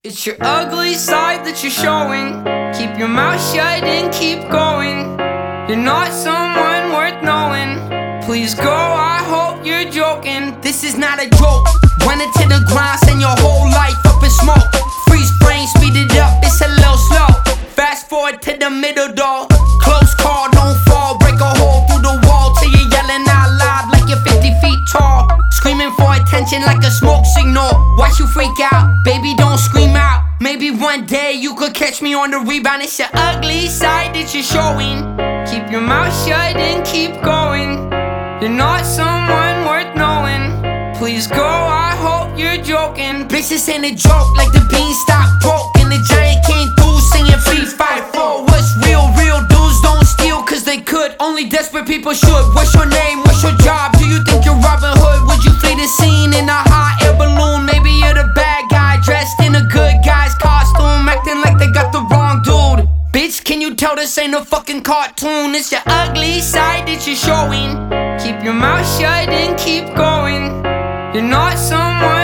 It's your ugly side that you're showing. Keep your mouth shut and keep going. You're not someone worth knowing. Please go, I hope you're joking. This is not a joke. Run it to the ground, send your whole life up in smoke. Freeze frame, speed it up, it's a little slow. Fast forward to the middle door. Close call, don't fall. Break a hole through the wall till you're yelling out loud like you're 50 feet tall. Screaming for attention like a smoke signal. Watch you freak out, baby, don't scream out. Maybe one day you could catch me on the rebound. It's your ugly side that you're showing. Keep your mouth shut and keep going. You're not someone worth knowing. Please go, I hope you're joking. Bitch, this ain't a joke, like the beanstalk broke and the giant came through singing 3-5-4. What's real? Real dudes don't steal cause they could. Only desperate people should. What's your name? What's your job? Do you think you're Robin Hood? Would you flee the scene in a hot air balloon? Maybe you're the bad guy dressed in a good guy's costume, acting like they got the wrong dude. Bitch, can you tell this ain't a fucking cartoon? It's your ugly side that you're showing. Keep your mouth shut and keep going. You're not someone